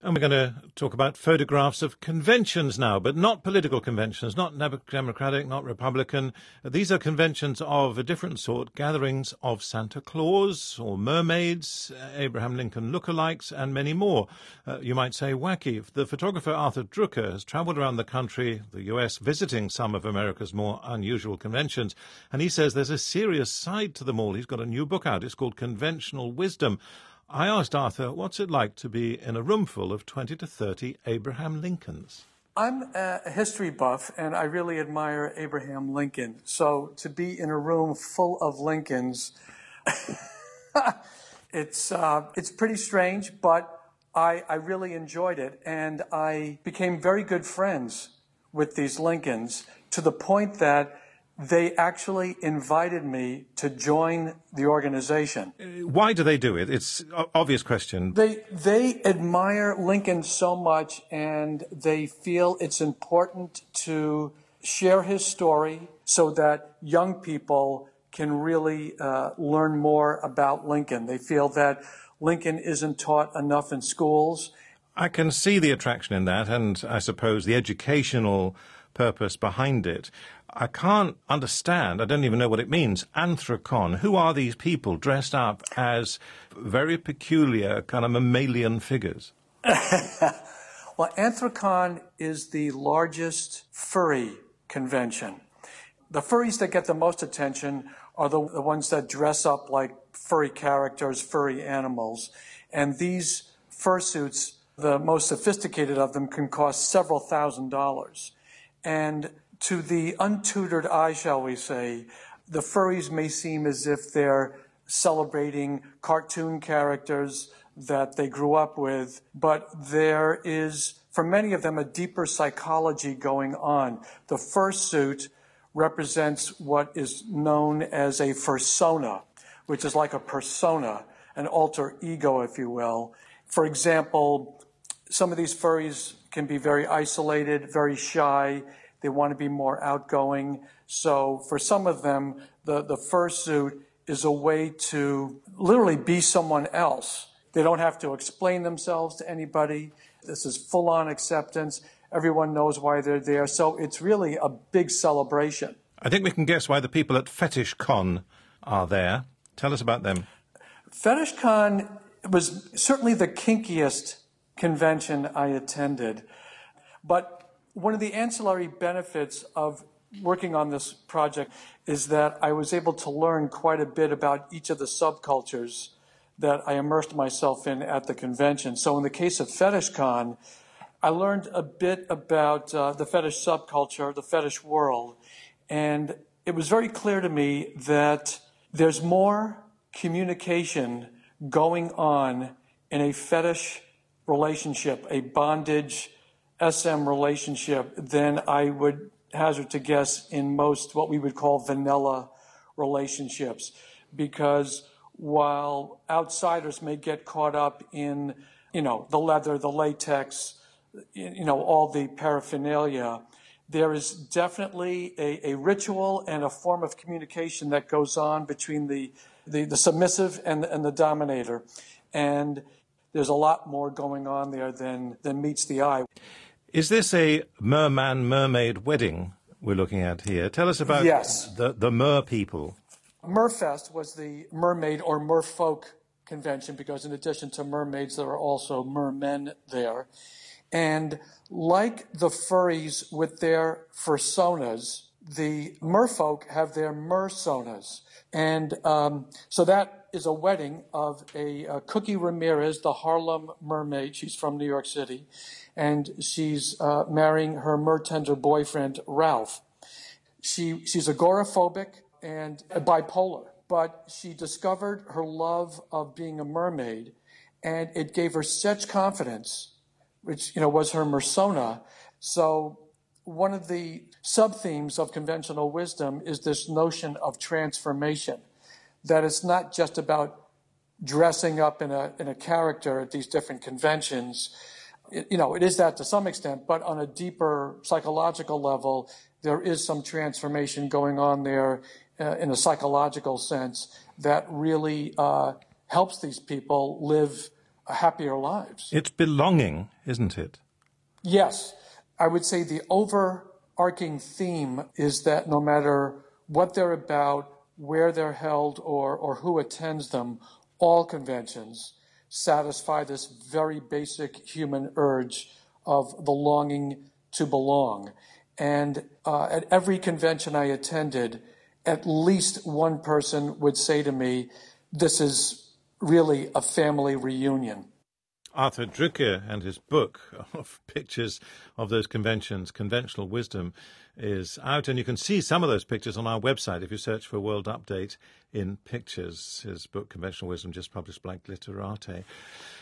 And we're going to talk about photographs of conventions now, but not political conventions, not Democratic, not Republican. These are conventions of a different sort, gatherings of Santa Claus or mermaids, Abraham Lincoln lookalikes, and many more. You might say wacky. The photographer Arthur Drucker has travelled around the country, the US, visiting some of America's more unusual conventions, and he says there's a serious side to them all. He's got a new book out. It's called Conventional Wisdom. I asked Arthur, what's it like to be in a room full of 20 to 30 Abraham Lincolns? I'm a history buff, and I really admire Abraham Lincoln. So to be in a room full of Lincolns, it's pretty strange, but I really enjoyed it. And I became very good friends with these Lincolns to the point that they actually invited me to join the organization. Why do they do it? It's an obvious question. They admire Lincoln so much, and they feel it's important to share his story so that young people can really learn more about Lincoln. They feel that Lincoln isn't taught enough in schools. I can see the attraction in that, and I suppose the educational purpose behind it. I can't understand, I don't even know what it means, anthracon. Who are these people dressed up as very peculiar kind of mammalian figures? Well, anthracon is the largest furry convention. The furries that get the most attention are the ones that dress up like furry characters, furry animals. And these fursuits, the most sophisticated of them, can cost several $1,000s. And to the untutored eye, shall we say, the furries may seem as if they're celebrating cartoon characters that they grew up with, but there is, for many of them, a deeper psychology going on. The fursuit represents what is known as a fursona, which is like a persona, an alter ego, if you will. For example, some of these furries can be very isolated, very shy. They want to be more outgoing. So for some of them, the fursuit is a way to literally be someone else. They don't have to explain themselves to anybody. This is full-on acceptance. Everyone knows why they're there. So it's really a big celebration. I think we can guess why the people at Fetish Con are there. Tell us about them. Fetish Con was certainly the kinkiest convention I attended. But one of the ancillary benefits of working on this project is that I was able to learn quite a bit about each of the subcultures that I immersed myself in at the convention. So in the case of Fetish Con, I learned a bit about the fetish subculture, the fetish world, and it was very clear to me that there's more communication going on in a fetish relationship, a bondage SM relationship, than I would hazard to guess in most what we would call vanilla relationships. Because while outsiders may get caught up in, the leather, the latex, all the paraphernalia, there is definitely a ritual and a form of communication that goes on between the submissive and the dominator. And there's a lot more going on there than meets the eye. Is this a merman-mermaid wedding we're looking at here? Tell us about the mer people. Merfest was the mermaid or merfolk convention because in addition to mermaids, there are also mermen there. And like the furries with their fursonas, the merfolk have their mersonas. And so that is a wedding of a Cookie Ramirez, the Harlem mermaid. She's from New York City. And she's marrying her mertender boyfriend, Ralph. She's agoraphobic and bipolar, but she discovered her love of being a mermaid, and it gave her such confidence, which was her persona. So one of the sub-themes of conventional wisdom is this notion of transformation, that it's not just about dressing up in a character at these different conventions. It is that to some extent, but on a deeper psychological level, there is some transformation going on there in a psychological sense that really helps these people live happier lives. It's belonging, isn't it? Yes, I would say the overarching theme is that no matter what they're about, where they're held, or who attends them, all conventions satisfy this very basic human urge of the longing to belong. And at every convention I attended, at least one person would say to me, this is really a family reunion. Arthur Drucker and his book of pictures of those conventions, Conventional Wisdom, is out, and you can see some of those pictures on our website if you search for World Update in Pictures. His book, Conventional Wisdom, just published by Glitterati.